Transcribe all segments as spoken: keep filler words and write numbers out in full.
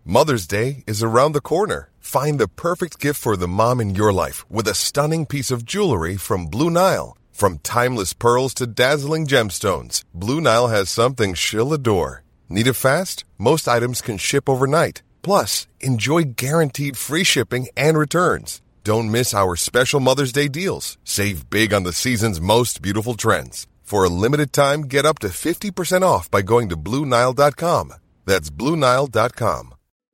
Mother's Day is around the corner. Find the perfect gift for the mom in your life with a stunning piece of jewelry from Blue Nile. From timeless pearls to dazzling gemstones, Blue Nile has something she'll adore. Need it fast? Most items can ship overnight. Plus, enjoy guaranteed free shipping and returns. Don't miss our special Mother's Day deals. Save big on the season's most beautiful trends. For a limited time, get up to fifty percent off by going to Blue Nile dot com. That's Blue Nile dot com.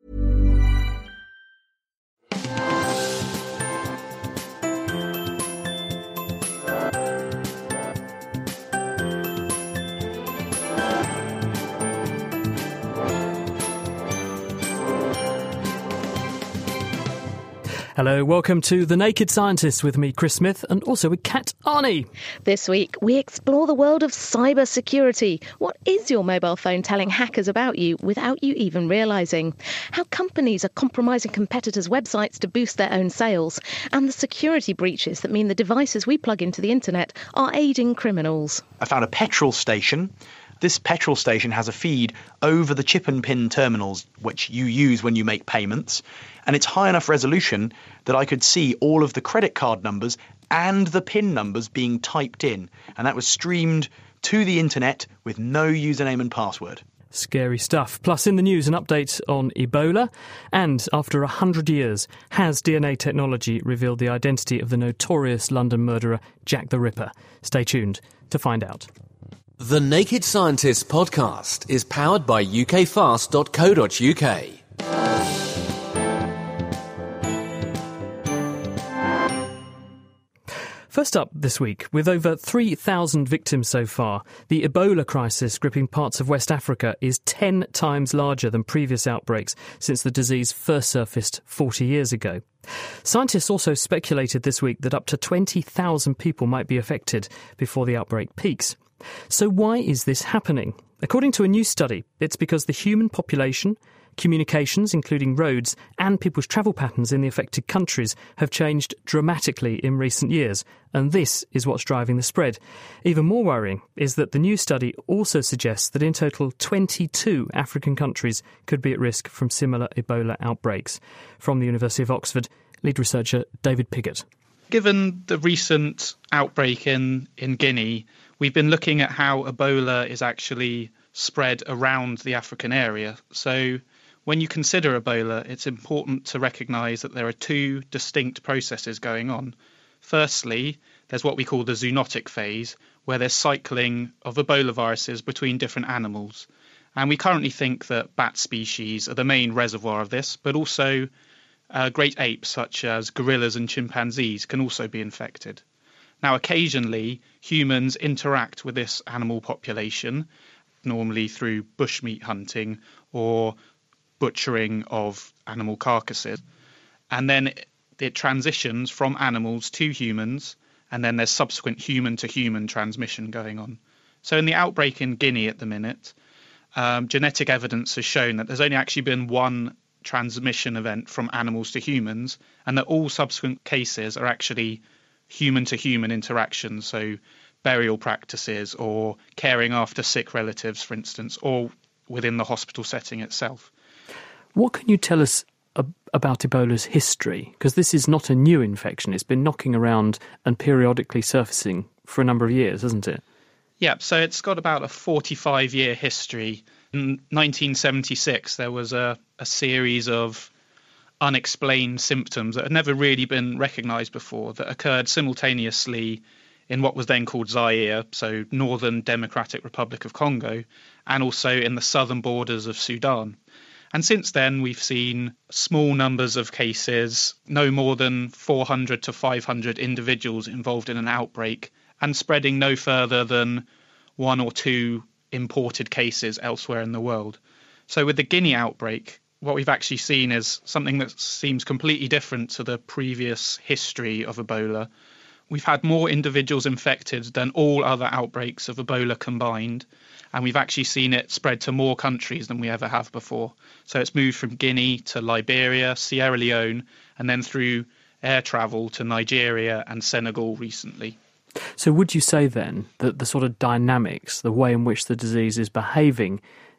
Hello, welcome to The Naked Scientist with me, Chris Smith, and also with Kat Arney. This week, we explore the world of cyber security. What is your mobile phone telling hackers about you without you even realising? How companies are compromising competitors' websites to boost their own sales, and the security breaches that mean the devices we plug into the internet are aiding criminals. I found a petrol station. This petrol station has a feed over the chip and pin terminals, which you use when you make payments. And it's high enough resolution that I could see all of the credit card numbers and the PIN numbers being typed in. And that was streamed to the internet with no username and password. Scary stuff. Plus, in the news, an update on Ebola. And after one hundred years, has D N A technology revealed the identity of the notorious London murderer Jack the Ripper? Stay tuned to find out. The Naked Scientist podcast is powered by U K fast dot co dot U K. First up this week, with over three thousand victims so far, the Ebola crisis gripping parts of West Africa is ten times larger than previous outbreaks since the disease first surfaced forty years ago. Scientists also speculated this week that up to twenty thousand people might be affected before the outbreak peaks. So why is this happening? According to a new study, it's because the human population, communications, including roads, and people's travel patterns in the affected countries have changed dramatically in recent years, and this is what's driving the spread. Even more worrying is that the new study also suggests that in total twenty-two African countries could be at risk from similar Ebola outbreaks. From the University of Oxford, lead researcher David Piggott. Given the recent outbreak in, in Guinea, we've been looking at how Ebola is actually spread around the African area. So when you consider Ebola, it's important to recognise that there are two distinct processes going on. Firstly, there's what we call the zoonotic phase, where there's cycling of Ebola viruses between different animals. And we currently think that bat species are the main reservoir of this, but also uh, great apes such as gorillas and chimpanzees can also be infected. Now, occasionally, humans interact with this animal population, normally through bushmeat hunting or butchering of animal carcasses. And then it transitions from animals to humans, and then there's subsequent human-to-human transmission going on. So in the outbreak in Guinea at the minute, um, genetic evidence has shown that there's only actually been one transmission event from animals to humans, and that all subsequent cases are actually human-to-human interactions, so burial practices or caring after sick relatives, for instance, or within the hospital setting itself. What can you tell us ab- about Ebola's history? Because this is not a new infection. It's been knocking around and periodically surfacing for a number of years, hasn't it? Yeah, so it's got about a forty-five year history. In nineteen seventy-six, there was a, a series of unexplained symptoms that had never really been recognised before that occurred simultaneously in what was then called Zaire, so Northern Democratic Republic of Congo, and also in the southern borders of Sudan. And since then, we've seen small numbers of cases, no more than four hundred to five hundred individuals involved in an outbreak, and spreading no further than one or two imported cases elsewhere in the world. So with the Guinea outbreak, what we've actually seen is something that seems completely different to the previous history of Ebola. We've had more individuals infected than all other outbreaks of Ebola combined, and we've actually seen it spread to more countries than we ever have before. So it's moved from Guinea to Liberia, Sierra Leone, and then through air travel to Nigeria and Senegal recently. So would you say then that the sort of dynamics, the way in which the disease is behaving,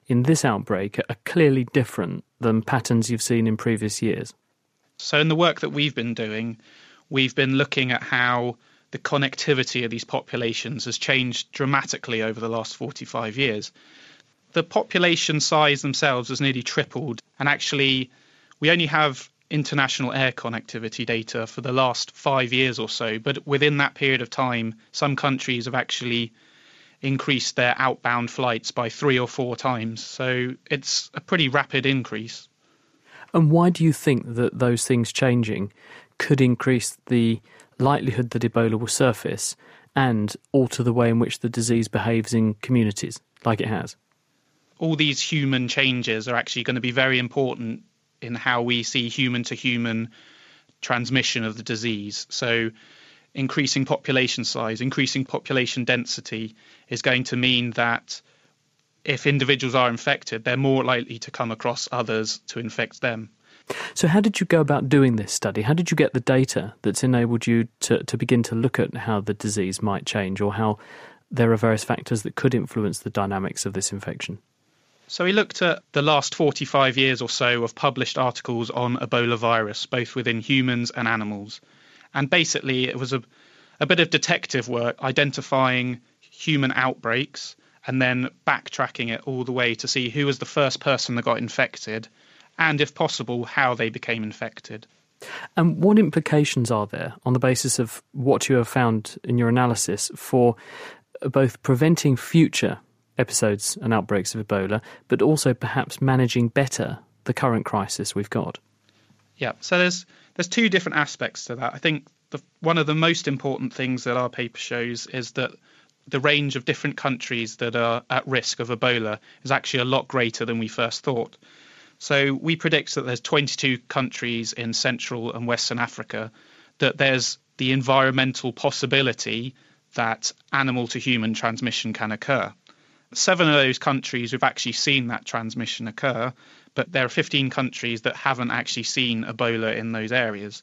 in this outbreak are clearly different than patterns you've seen in previous years? So in the work that we've been doing, we've been looking at how the connectivity of these populations has changed dramatically over the last forty-five years. The population size themselves has nearly tripled, and actually we only have international air connectivity data for the last five years or so, but within that period of time, some countries have actually increased their outbound flights by three or four times. So it's a pretty rapid increase. And why do you think that those things changing could increase the likelihood that Ebola will surface and alter the way in which the disease behaves in communities, like it has? All these human changes are actually going to be very important in how we see human-to-human transmission of the disease. So increasing population size, increasing population density is going to mean that if individuals are infected, they're more likely to come across others to infect them. So how did you go about doing this study? How did you get the data that's enabled you to, to begin to look at how the disease might change, or how there are various factors that could influence the dynamics of this infection? So we looked at the last forty-five years or so of published articles on Ebola virus, both within humans and animals. And basically it was a, a bit of detective work identifying human outbreaks and then backtracking it all the way to see who was the first person that got infected and, if possible, how they became infected. And what implications are there on the basis of what you have found in your analysis for both preventing future episodes and outbreaks of Ebola, but also perhaps managing better the current crisis we've got? Yeah, so there's there's two different aspects to that. I think the, one of the most important things that our paper shows is that the range of different countries that are at risk of Ebola is actually a lot greater than we first thought. So we predict that there's twenty-two countries in Central and Western Africa, that there's the environmental possibility that animal-to-human transmission can occur. Seven of those countries, we've actually seen that transmission occur, but there are fifteen countries that haven't actually seen Ebola in those areas.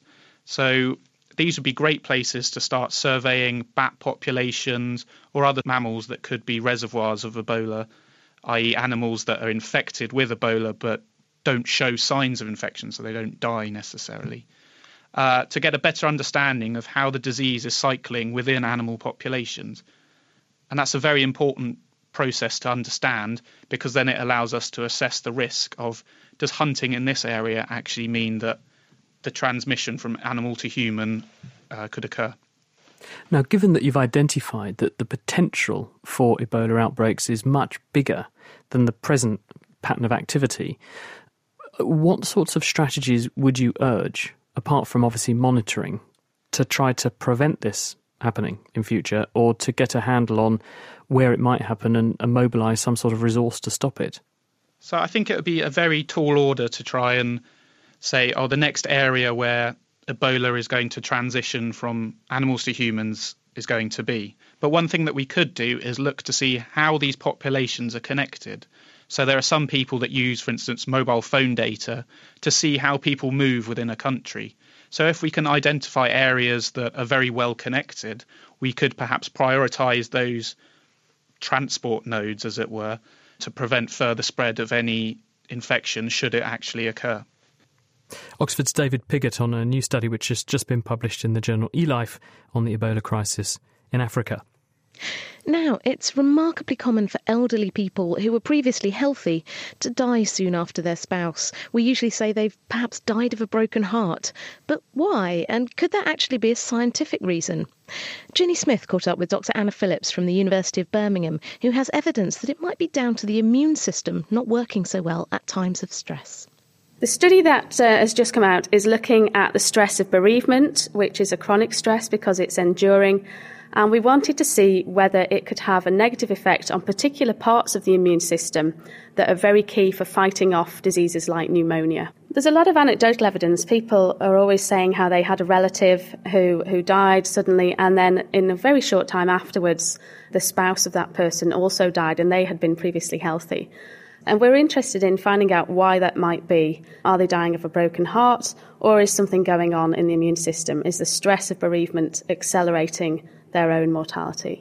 So these would be great places to start surveying bat populations or other mammals that could be reservoirs of Ebola, that is animals that are infected with Ebola but don't show signs of infection, so they don't die necessarily, uh, to get a better understanding of how the disease is cycling within animal populations. And that's a very important process to understand, because then it allows us to assess the risk of, does hunting in this area actually mean that the transmission from animal to human uh, could occur? Now, given that you've identified that the potential for Ebola outbreaks is much bigger than the present pattern of activity, what sorts of strategies would you urge, apart from obviously monitoring, to try to prevent this happening in future, or to get a handle on where it might happen and, and mobilise some sort of resource to stop it? So I think it would be a very tall order to try and say, oh, the next area where Ebola is going to transition from animals to humans is going to be. But one thing that we could do is look to see how these populations are connected. So there are some people that use, for instance, mobile phone data to see how people move within a country. So if we can identify areas that are very well connected, we could perhaps prioritise those transport nodes, as it were, to prevent further spread of any infection should it actually occur. Oxford's David Piggott on a new study which has just been published in the journal eLife on the Ebola crisis in Africa. Now, it's remarkably common for elderly people who were previously healthy to die soon after their spouse. We usually say they've perhaps died of a broken heart. But why? And could there actually be a scientific reason? Ginny Smith caught up with Doctor Anna Phillips from the University of Birmingham, who has evidence that it might be down to the immune system not working so well at times of stress. The study that uh, has just come out is looking at the stress of bereavement, which is a chronic stress because it's enduring. And we wanted to see whether it could have a negative effect on particular parts of the immune system that are very key for fighting off diseases like pneumonia. There's a lot of anecdotal evidence. People are always saying how they had a relative who, who died suddenly, and then in a very short time afterwards, the spouse of that person also died, and they had been previously healthy. And we're interested in finding out why that might be. Are they dying of a broken heart, or is something going on in the immune system? Is the stress of bereavement accelerating their own mortality?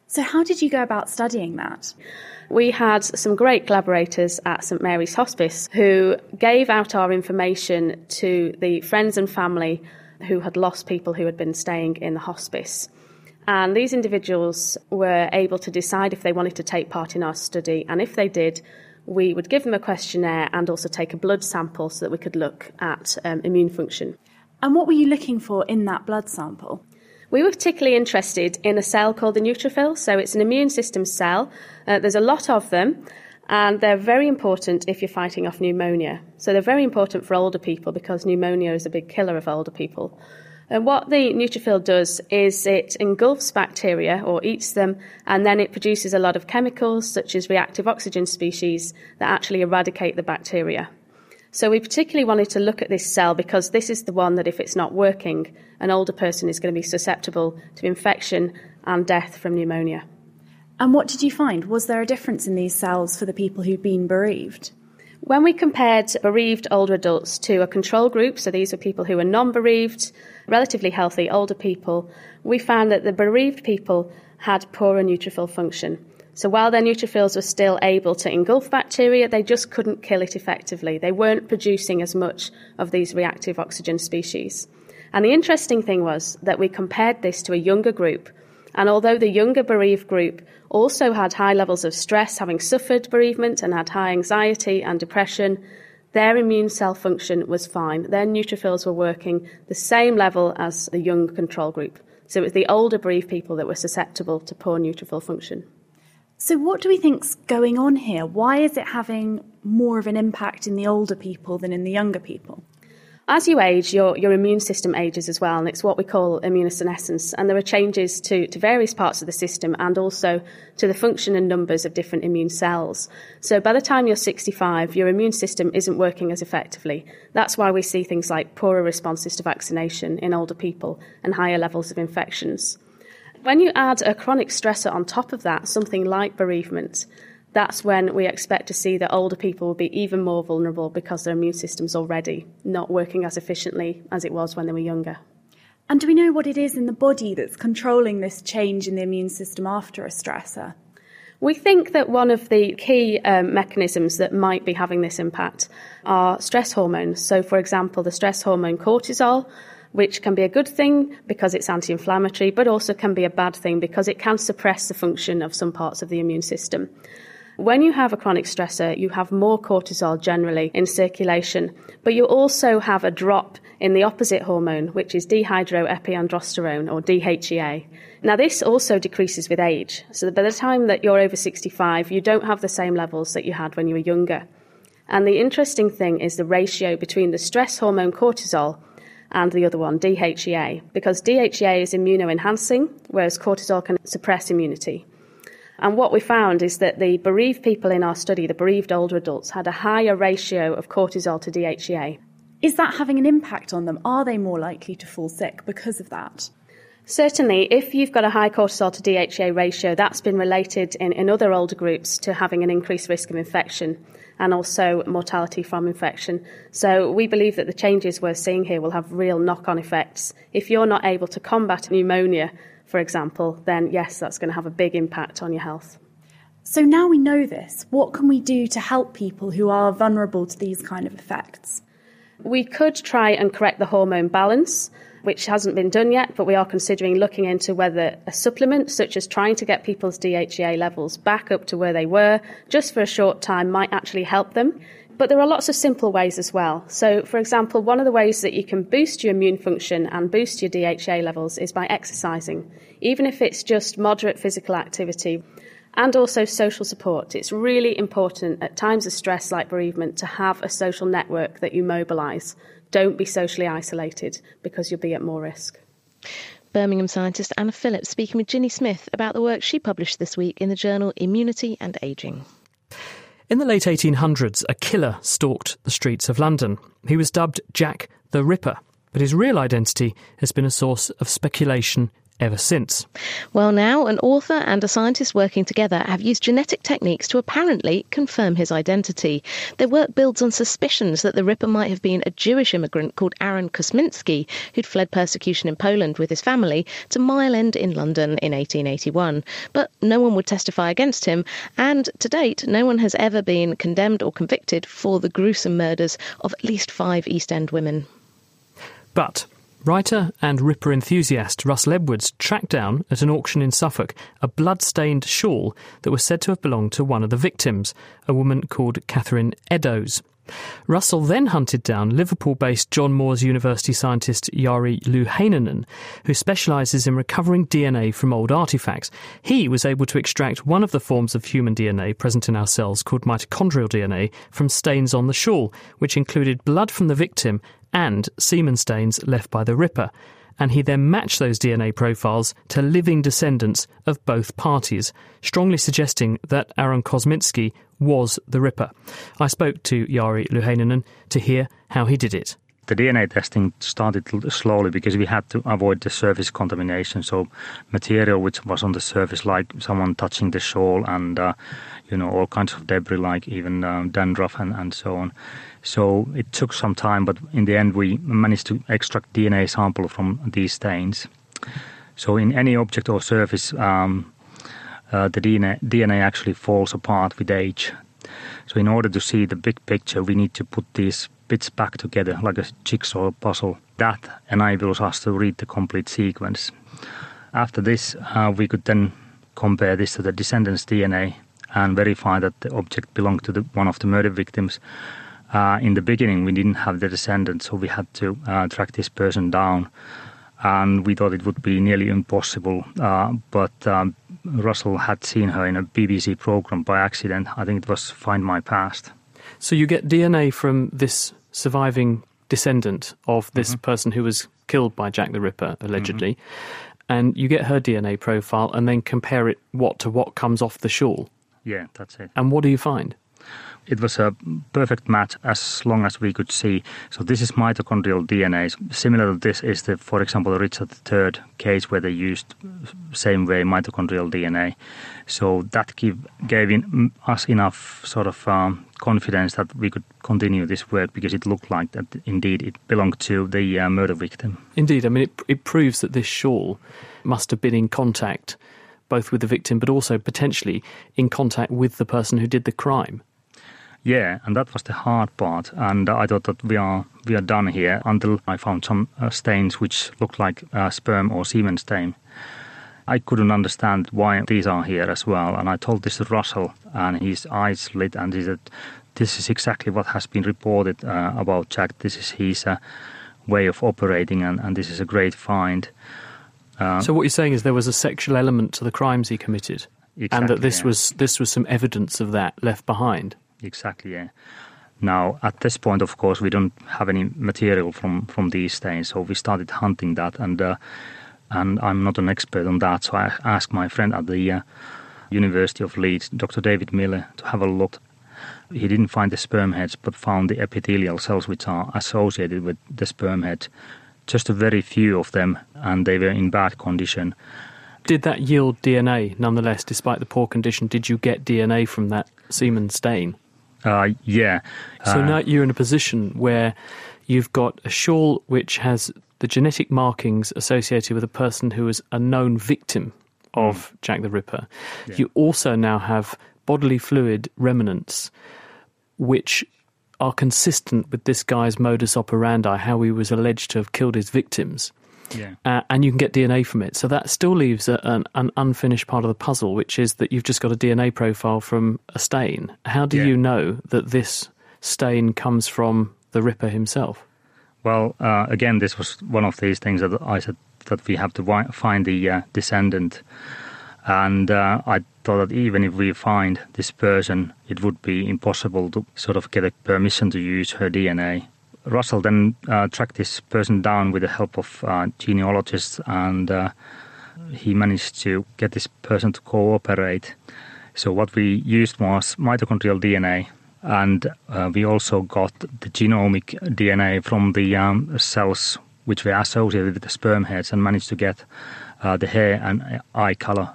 So how did you go about studying that? We had some great collaborators at St Mary's Hospice who gave out our information to the friends and family who had lost people who had been staying in the hospice. And these individuals were able to decide if they wanted to take part in our study, and if they did, we would give them a questionnaire and also take a blood sample so that we could look at um, immune function. And what were you looking for in that blood sample? We were particularly interested in a cell called the neutrophil. So it's an immune system cell. Uh, there's a lot of them, and they're very important if you're fighting off pneumonia. So they're very important for older people because pneumonia is a big killer of older people. And what the neutrophil does is it engulfs bacteria or eats them, and then it produces a lot of chemicals such as reactive oxygen species that actually eradicate the bacteria. So we particularly wanted to look at this cell because this is the one that if it's not working, an older person is going to be susceptible to infection and death from pneumonia. And what did you find? Was there a difference in these cells for the people who'd been bereaved? When we compared bereaved older adults to a control group, so these were people who were non-bereaved, relatively healthy older people, we found that the bereaved people had poorer neutrophil function. So while their neutrophils were still able to engulf bacteria, they just couldn't kill it effectively. They weren't producing as much of these reactive oxygen species. And the interesting thing was that we compared this to a younger group. And although the younger bereaved group also had high levels of stress, having suffered bereavement, and had high anxiety and depression, their immune cell function was fine. Their neutrophils were working the same level as the young control group. So it was the older bereaved people that were susceptible to poor neutrophil function. So what do we think's going on here? Why is it having more of an impact in the older people than in the younger people? As you age, your, your immune system ages as well, and it's what we call immunosenescence. And there are changes to, to various parts of the system and also to the function and numbers of different immune cells. So by the time you're sixty-five, your immune system isn't working as effectively. That's why we see things like poorer responses to vaccination in older people and higher levels of infections. When you add a chronic stressor on top of that, something like bereavement, that's when we expect to see that older people will be even more vulnerable because their immune system's already not working as efficiently as it was when they were younger. And do we know what it is in the body that's controlling this change in the immune system after a stressor? We think that one of the key um, mechanisms that might be having this impact are stress hormones. So, for example, the stress hormone cortisol, which can be a good thing because it's anti-inflammatory, but also can be a bad thing because it can suppress the function of some parts of the immune system. When you have a chronic stressor, you have more cortisol generally in circulation, but you also have a drop in the opposite hormone, which is dehydroepiandrosterone, or D H E A. Now, this also decreases with age. So by the time that you're over sixty-five, you don't have the same levels that you had when you were younger. And the interesting thing is the ratio between the stress hormone cortisol and the other one, D H E A, because D H E A is immunoenhancing, whereas cortisol can suppress immunity. And what we found is that the bereaved people in our study, the bereaved older adults, had a higher ratio of cortisol to D H E A. Is that having an impact on them? Are they more likely to fall sick because of that? Certainly, if you've got a high cortisol to D H E A ratio, that's been related in, in other older groups to having an increased risk of infection and also mortality from infection. So we believe that the changes we're seeing here will have real knock-on effects. If you're not able to combat pneumonia, for example, then yes, that's going to have a big impact on your health. So now we know this, what can we do to help people who are vulnerable to these kind of effects? We could try and correct the hormone balance, which hasn't been done yet, but we are considering looking into whether a supplement, such as trying to get people's D H E A levels back up to where they were, just for a short time, might actually help them. But there are lots of simple ways as well. So, for example, one of the ways that you can boost your immune function and boost your D H E A levels is by exercising, even if it's just moderate physical activity, and also social support. It's really important at times of stress like bereavement to have a social network that you mobilise. Don't be socially isolated because you'll be at more risk. Birmingham scientist Anna Phillips speaking with Ginny Smith about the work she published this week in the journal Immunity and Ageing. In the late eighteen hundreds, a killer stalked the streets of London. He was dubbed Jack the Ripper, but his real identity has been a source of speculation ever since. Well, now an author and a scientist working together have used genetic techniques to apparently confirm his identity. Their work builds on suspicions that the Ripper might have been a Jewish immigrant called Aaron Kosminski, who'd fled persecution in Poland with his family to Mile End in London in eighteen eighty-one. But no one would testify against him, and to date, no one has ever been condemned or convicted for the gruesome murders of at least five East End women. But writer and Ripper enthusiast Russell Edwards tracked down at an auction in Suffolk a blood-stained shawl that was said to have belonged to one of the victims, a woman called Catherine Eddowes. Russell then hunted down Liverpool-based John Moores University scientist Jari Louheinen, who specialises in recovering D N A from old artefacts. He was able to extract one of the forms of human D N A present in our cells, called mitochondrial D N A, from stains on the shawl, which included blood from the victim and semen stains left by the Ripper. And he then matched those D N A profiles to living descendants of both parties, strongly suggesting that Aaron Kosminski was the Ripper. I spoke to Jari Louheinen to hear how he did it. The D N A testing started slowly because we had to avoid the surface contamination. So material which was on the surface, like someone touching the shawl and, uh, you know, all kinds of debris, like even um, dandruff and, and so on. So it took some time, but in the end we managed to extract D N A sample from these stains. So in any object or surface, um, uh, the D N A, D N A actually falls apart with age. So in order to see the big picture, we need to put these bits back together like a jigsaw puzzle. That enables us to read the complete sequence. After this, uh, we could then compare this to the descendants' D N A and verify that the object belonged to the, one of the murder victims. Uh, in the beginning, we didn't have the descendants, so we had to uh, track this person down. And we thought it would be nearly impossible. Uh, but um, Russell had seen her in a B B C program by accident. I think it was Find My Past. So you get D N A from this surviving descendant of this mm-hmm. person who was killed by Jack the Ripper, allegedly, mm-hmm. and you get her D N A profile and then compare it what to what comes off the shawl. Yeah, that's it. And what do you find? It was a perfect match as long as we could see. So this is mitochondrial D N A. Similar to this is, the, for example, the Richard the Third case where they used same way mitochondrial D N A. So that give, gave in, us enough sort of um, confidence that we could continue this work because it looked like that indeed it belonged to the uh, murder victim. Indeed. I mean, it, it proves that this shawl must have been in contact both with the victim but also potentially in contact with the person who did the crime. Yeah, and that was the hard part, and I thought that we are we are done here until I found some uh, stains which looked like uh, sperm or semen stain. I couldn't understand why these are here as well, and I told this to Russell, and his eyes lit, and he said, this is exactly what has been reported uh, about Jack. This is his uh, way of operating, and, and this is a great find. Uh, so what you're saying is there was a sexual element to the crimes he committed, exactly, and that this yeah. was this was some evidence of that left behind. Exactly, yeah. Now, at this point, of course, we don't have any material from, from these stains, so we started hunting that, and uh, and I'm not an expert on that, so I asked my friend at the uh, University of Leeds, Doctor David Miller, to have a look. He didn't find the sperm heads, but found the epithelial cells which are associated with the sperm head. Just a very few of them, and they were in bad condition. Did that yield D N A, nonetheless, despite the poor condition? Did you get D N A from that semen stain? Uh, yeah. So uh, now you're in a position where you've got a shawl which has the genetic markings associated with a person who was a known victim of mm. Jack the Ripper. Yeah. You also now have bodily fluid remnants which are consistent with this guy's modus operandi, how he was alleged to have killed his victims. Yeah. Uh, and you can get D N A from it. So that still leaves a, an, an unfinished part of the puzzle, which is that you've just got a D N A profile from a stain. How do yeah. you know that this stain comes from the Ripper himself? Well, uh, again, this was one of these things that I said that we have to wi- find the uh, descendant. And uh, I thought that even if we find this person, it would be impossible to sort of get a permission to use her D N A. Russell then uh, tracked this person down with the help of uh, genealogists, and uh, he managed to get this person to cooperate. So what we used was mitochondrial D N A, and uh, we also got the genomic D N A from the um, cells which were associated with the sperm heads, and managed to get uh, the hair and eye color.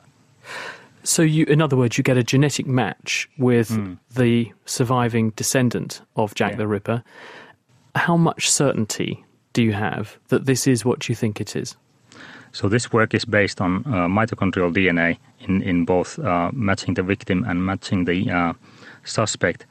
So, you, in other words, you get a genetic match with Mm. the surviving descendant of Jack Yeah. the Ripper. How much certainty do you have that this is what you think it is? So this work is based on uh, mitochondrial D N A in, in both uh, matching the victim and matching the uh, suspect.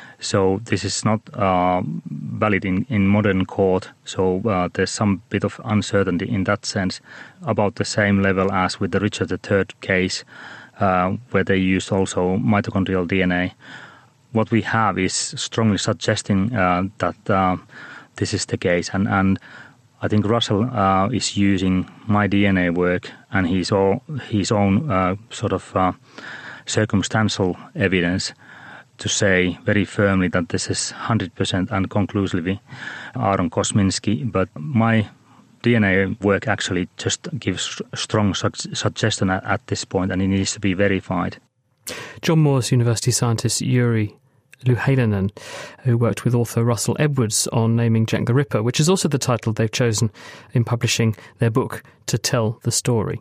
So this is not uh, valid in, in modern court. So uh, there's some bit of uncertainty in that sense, about the same level as with the Richard the Third case, uh, where they used also mitochondrial D N A. What we have is strongly suggesting uh, that uh, this is the case. And, and I think Russell uh, is using my D N A work and his, all, his own uh, sort of uh, circumstantial evidence to say very firmly that this is one hundred percent and conclusively Aaron Kosminski. But my D N A work actually just gives strong su- suggestion at, at this point, and it needs to be verified. John Moores University scientist Yuri Luhelinen, who worked with author Russell Edwards on naming Jack the Ripper, which is also the title they've chosen in publishing their book To Tell the Story.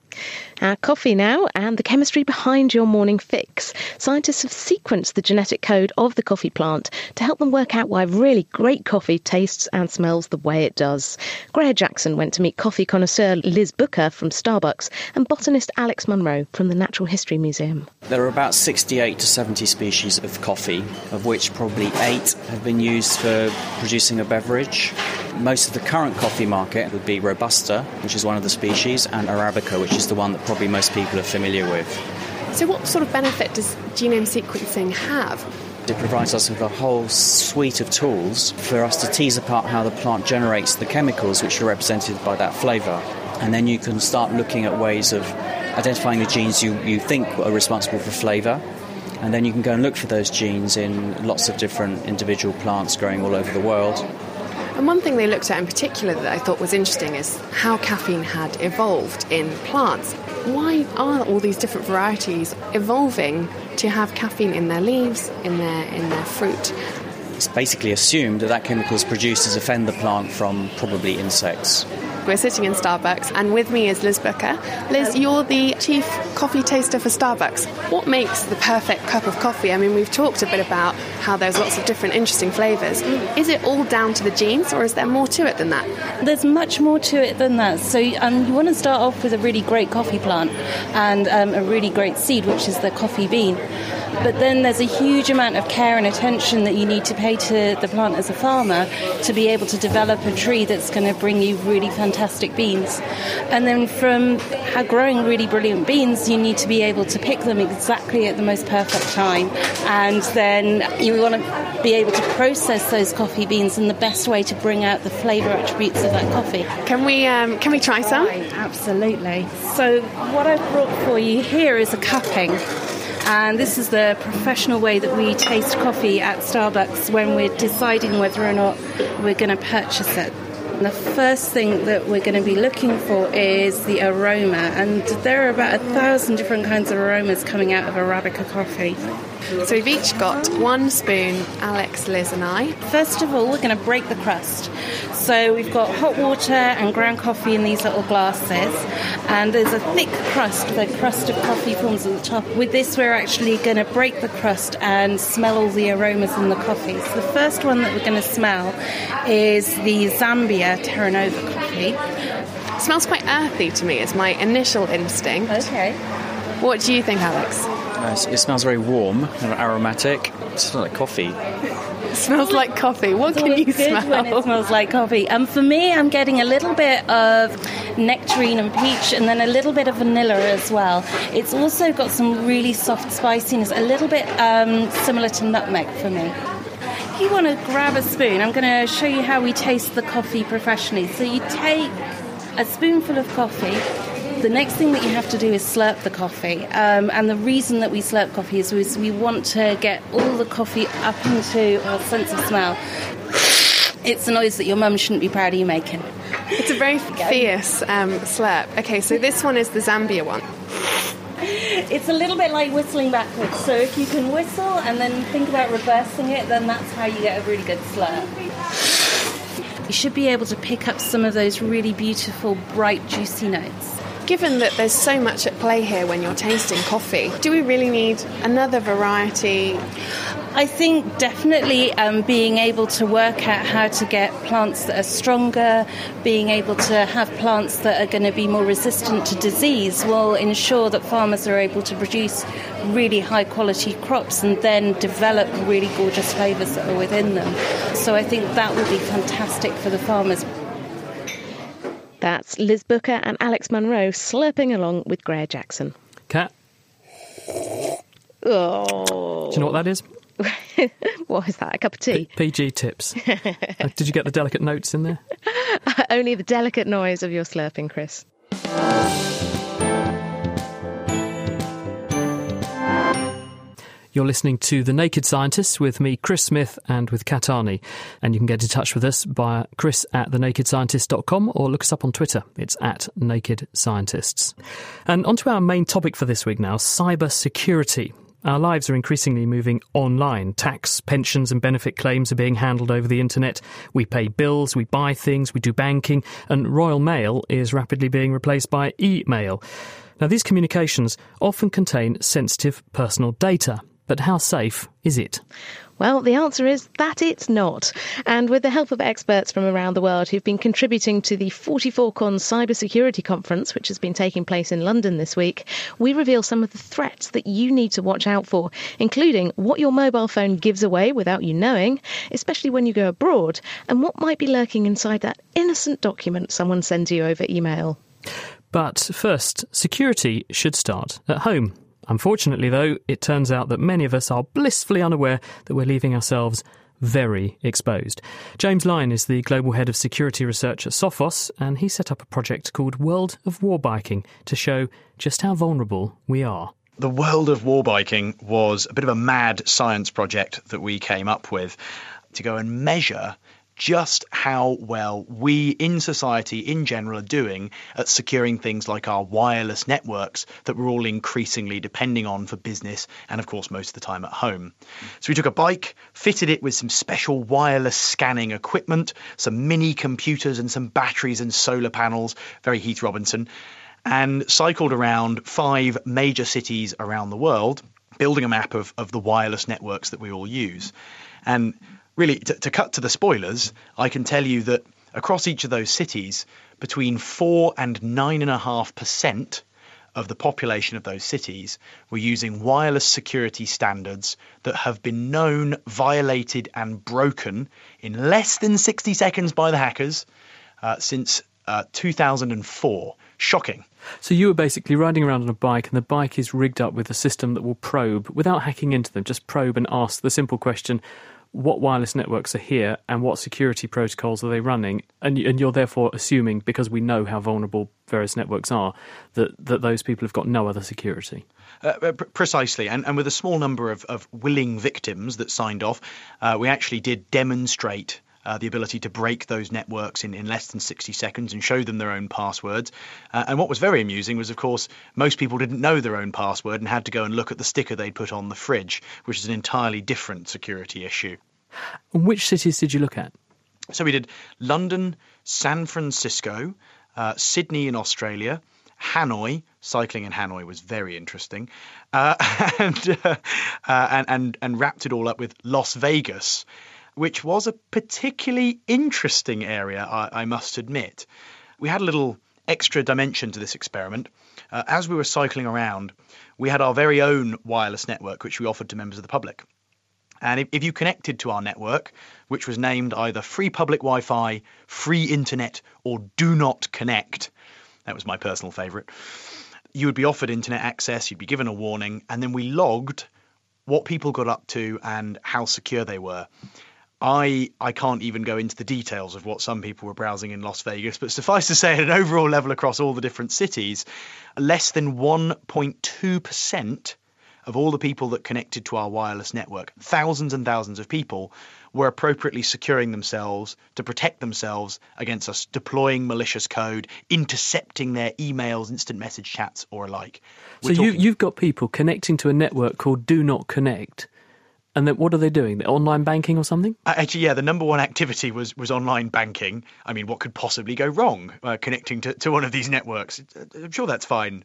Our coffee now, and the chemistry behind your morning fix. Scientists have sequenced the genetic code of the coffee plant to help them work out why really great coffee tastes and smells the way it does. Greer Jackson went to meet coffee connoisseur Liz Booker from Starbucks and botanist Alex Munro from the Natural History Museum. There are about sixty-eight to seventy species of coffee, of which probably eight have been used for producing a beverage. Most of the current coffee market would be Robusta, which is one of the species, and Arabica, which is the one that probably most people are familiar with. So what sort of benefit does genome sequencing have? It provides us with a whole suite of tools for us to tease apart how the plant generates the chemicals which are represented by that flavour. And then you can start looking at ways of identifying the genes you, you think are responsible for flavour. And then you can go and look for those genes in lots of different individual plants growing all over the world. And one thing they looked at in particular that I thought was interesting is how caffeine had evolved in plants. Why are all these different varieties evolving to have caffeine in their leaves, in their in their fruit? It's basically assumed that that chemical is produced to defend the plant from probably insects. We're sitting in Starbucks, and with me is Liz Booker. Liz, you're the chief coffee taster for Starbucks. What makes the perfect cup of coffee? I mean, we've talked a bit about how there's lots of different interesting flavours. Is it all down to the genes, or is there more to it than that? There's much more to it than that. So um, you want to start off with a really great coffee plant and um, a really great seed, which is the coffee bean. But then there's a huge amount of care and attention that you need to pay to the plant as a farmer to be able to develop a tree that's going to bring you really fantastic beans. And then from growing really brilliant beans, you need to be able to pick them exactly at the most perfect time. And then you want to be able to process those coffee beans in the best way to bring out the flavour attributes of that coffee. Can we um, can we try some? Right, absolutely. So what I've brought for you here is a cupping. And this is the professional way that we taste coffee at Starbucks when we're deciding whether or not we're going to purchase it. And the first thing that we're going to be looking for is the aroma. And there are about a thousand different kinds of aromas coming out of Arabica coffee. So we've each got one spoon, Alex, Liz and I. First of all, we're going to break the crust. So we've got hot water and ground coffee in these little glasses. And there's a thick crust, the crust of coffee forms at the top. With this, we're actually going to break the crust and smell all the aromas in the coffee. So the first one that we're going to smell is the Zambia Terra Nova coffee. It smells quite earthy to me, it's my initial instinct. Okay. What do you think, Alex? Uh, it smells very warm and aromatic. It smells like coffee. It smells like coffee. What It's can you good smell? when it smells like coffee. Um, for me, I'm getting a little bit of nectarine and peach, and then a little bit of vanilla as well. It's also got some really soft spiciness, a little bit um, similar to nutmeg for me. If you want to grab a spoon, I'm going to show you how we taste the coffee professionally. So you take a spoonful of coffee. The next thing that you have to do is slurp the coffee. Um, and the reason that we slurp coffee is, is we want to get all the coffee up into our sense of smell. It's a noise that your mum shouldn't be proud of you making. It's a very fierce um, slurp. Okay, so this one is the Zambia one. It's a little bit like whistling backwards. So if you can whistle and then think about reversing it, then that's how you get a really good slurp. You should be able to pick up some of those really beautiful, bright, juicy notes. Given that there's so much at play here when you're tasting coffee, do we really need another variety? I think definitely um, being able to work out how to get plants that are stronger, being able to have plants that are going to be more resistant to disease will ensure that farmers are able to produce really high quality crops and then develop really gorgeous flavours that are within them. So I think that will be fantastic for the farmers. That's Liz Booker and Alex Munro slurping along with Greer Jackson. Cat. Oh. Do you know what that is? What is that, a cup of tea? P- PG tips. uh, did you get the delicate notes in there? Only the delicate noise of your slurping, Chris. You're listening to The Naked Scientists with me, Chris Smith, and with Kat Arney. And you can get in touch with us via chris at the naked scientist dot com or look us up on Twitter. It's at Naked Scientists. And on to our main topic for this week now, cyber security. Our lives are increasingly moving online. Tax, pensions and benefit claims are being handled over the internet. We pay bills, we buy things, we do banking, and Royal Mail is rapidly being replaced by e-mail. Now, these communications often contain sensitive personal data. But how safe is it? Well, the answer is that it's not. And with the help of experts from around the world who've been contributing to the forty-four Con Cybersecurity Conference, which has been taking place in London this week, we reveal some of the threats that you need to watch out for, including what your mobile phone gives away without you knowing, especially when you go abroad, and what might be lurking inside that innocent document someone sends you over email. But first, security should start at home. Unfortunately, though, it turns out that many of us are blissfully unaware that we're leaving ourselves very exposed. James Lyne is the global head of security research at Sophos, and he set up a project called World of Warbiking to show just how vulnerable we are. The World of Warbiking was a bit of a mad science project that we came up with to go and measure just how well we in society in general are doing at securing things like our wireless networks that we're all increasingly depending on for business and, of course, most of the time at home. So we took a bike, fitted it with some special wireless scanning equipment, some mini computers and some batteries and solar panels, very Heath Robinson, and cycled around five major cities around the world, building a map of, of the wireless networks that we all use. And really, to, to cut to the spoilers, I can tell you that across each of those cities, between four and nine and a half percent of the population of those cities were using wireless security standards that have been known, violated and broken in less than sixty seconds by the hackers uh, since uh, two thousand four. Shocking. So you were basically riding around on a bike and the bike is rigged up with a system that will probe, without hacking into them, just probe and ask the simple question, what wireless networks are here and what security protocols are they running? And, and you're therefore assuming, because we know how vulnerable various networks are, that, that those people have got no other security. Uh, precisely. And, and with a small number of, of willing victims that signed off, uh, we actually did demonstrate Uh, the ability to break those networks in, in less than sixty seconds and show them their own passwords. Uh, and what was very amusing was, of course, most people didn't know their own password and had to go and look at the sticker they'd put on the fridge, which is an entirely different security issue. And which cities did you look at? So we did London, San Francisco, uh, Sydney in Australia, Hanoi. Cycling in Hanoi was very interesting, uh, and, uh, uh, and and and wrapped it all up with Las Vegas, which was a particularly interesting area, I, I must admit. We had a little extra dimension to this experiment. Uh, as we were cycling around, we had our very own wireless network, which we offered to members of the public. And if, if you connected to our network, which was named either Free Public Wi-Fi, Free Internet, or Do Not Connect, that was my personal favourite, you would be offered internet access, you'd be given a warning, and then we logged what people got up to and how secure they were. I I can't even go into the details of what some people were browsing in Las Vegas, but suffice to say, at an overall level across all the different cities, less than one point two percent of all the people that connected to our wireless network, thousands and thousands of people, were appropriately securing themselves to protect themselves against us deploying malicious code, intercepting their emails, instant message chats or alike. We're so you, talking... you've got people connecting to a network called Do Not Connect, And then what are they doing? Online banking or something? Uh, actually, yeah, the number one activity was, was online banking. I mean, what could possibly go wrong uh, connecting to, to one of these networks? I'm sure that's fine.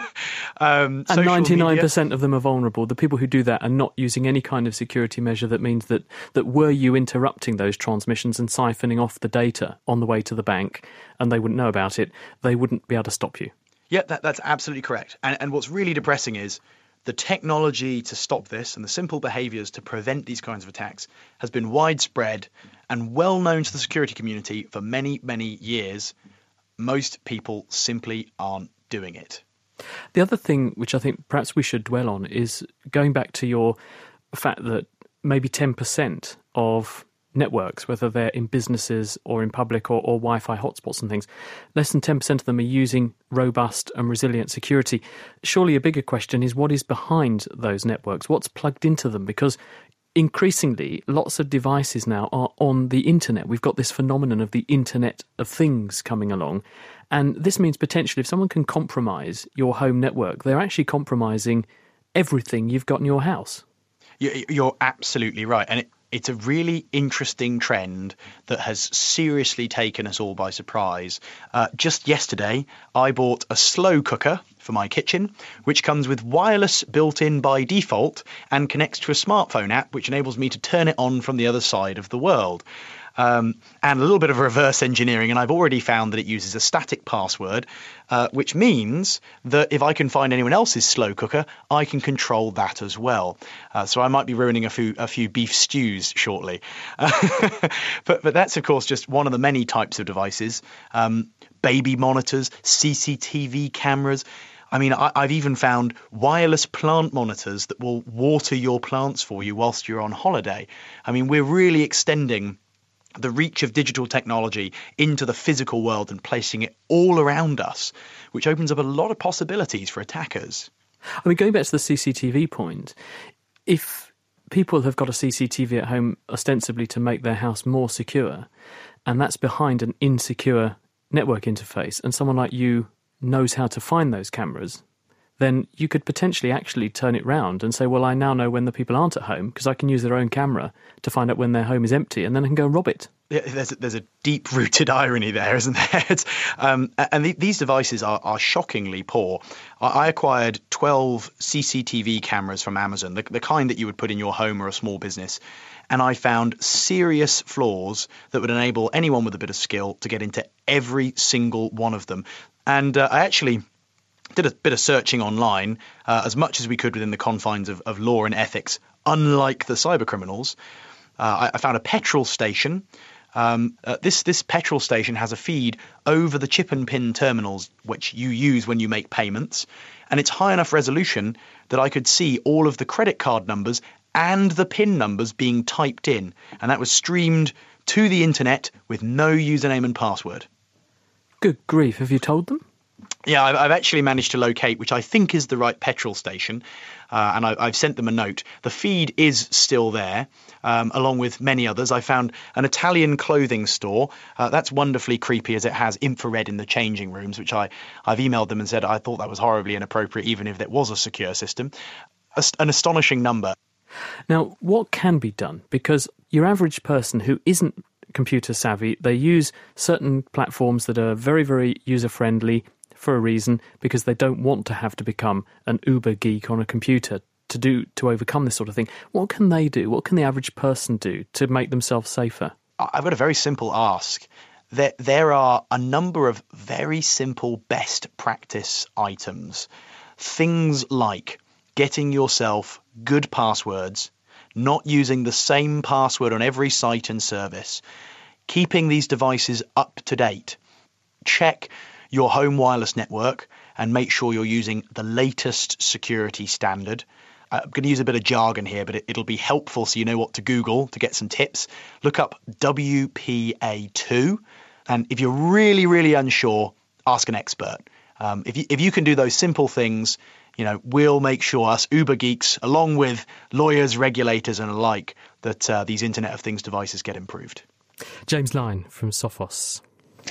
um, and ninety-nine percent of them are vulnerable. The people who do that are not using any kind of security measure that means that, that were you interrupting those transmissions and siphoning off the data on the way to the bank, and they wouldn't know about it, they wouldn't be able to stop you. Yeah, that, that's absolutely correct. And, and what's really depressing is the technology to stop this and the simple behaviours to prevent these kinds of attacks has been widespread and well known to the security community for many, many years. Most people simply aren't doing it. The other thing which I think perhaps we should dwell on is going back to your fact that maybe ten percent of networks, whether they're in businesses or in public or, or Wi-Fi hotspots and things, less than ten percent of them are using robust and resilient security. Surely a bigger question is what is behind those networks? What's plugged into them? Because increasingly, lots of devices now are on the internet. We've got this phenomenon of the Internet of Things coming along. And this means potentially if someone can compromise your home network, they're actually compromising everything you've got in your house. You're absolutely right. And it It's a really interesting trend that has seriously taken us all by surprise. Uh, just yesterday, I bought a slow cooker for my kitchen, which comes with wireless built in by default and connects to a smartphone app, which enables me to turn it on from the other side of the world. Um, and a little bit of reverse engineering, and I've already found that it uses a static password, uh, which means that if I can find anyone else's slow cooker, I can control that as well. Uh, so I might be ruining a few a few beef stews shortly. Uh, but, but that's, of course, just one of the many types of devices. Um, baby monitors, C C T V cameras. I mean, I, I've even found wireless plant monitors that will water your plants for you whilst you're on holiday. I mean, we're really extending the reach of digital technology into the physical world and placing it all around us, which opens up a lot of possibilities for attackers. I mean, going back to the C C T V point, if people have got a C C T V at home ostensibly to make their house more secure, and that's behind an insecure network interface, and someone like you knows how to find those cameras, then you could potentially actually turn it round and say, well, I now know when the people aren't at home because I can use their own camera to find out when their home is empty, and then I can go and rob it. Yeah, there's a, there's a deep-rooted irony there, isn't there? It's, um, and the, these devices are, are shockingly poor. I, I acquired twelve C C T V cameras from Amazon, the, the kind that you would put in your home or a small business, and I found serious flaws that would enable anyone with a bit of skill to get into every single one of them. And uh, I actually did a bit of searching online, uh, as much as we could within the confines of, of law and ethics, unlike the cyber criminals. Uh, I, I found a petrol station. Um, uh, this this petrol station has a feed over the chip and pin terminals, which you use when you make payments. And it's high enough resolution that I could see all of the credit card numbers and the PIN numbers being typed in. And that was streamed to the internet with no username and password. Good grief. Have you told them? Yeah, I've, I've actually managed to locate, which I think is the right petrol station, uh, and I, I've sent them a note. The feed is still there, um, along with many others. I found an Italian clothing store. Uh, that's wonderfully creepy as it has infrared in the changing rooms, which I, I've emailed them and said I thought that was horribly inappropriate, even if it was a secure system. A, an astonishing number. Now, what can be done? Because your average person who isn't computer savvy, they use certain platforms that are very, very user-friendly, for a reason, because they don't want to have to become an uber geek on a computer to do to overcome this sort of thing. What can they do? What can the average person do to make themselves safer? I've got a very simple ask. There, there are a number of very simple best practice items. Things like getting yourself good passwords, not using the same password on every site and service, keeping these devices up to date. Check your home wireless network and make sure you're using the latest security standard. I'm going to use a bit of jargon here, but it, it'll be helpful so you know what to Google to get some tips. Look up W P A two, and if you're really, really unsure, ask an expert. Um, if you, if you can do those simple things, you know, we'll make sure us Uber geeks, along with lawyers, regulators and alike, that uh, these Internet of Things devices get improved. James Line from Sophos.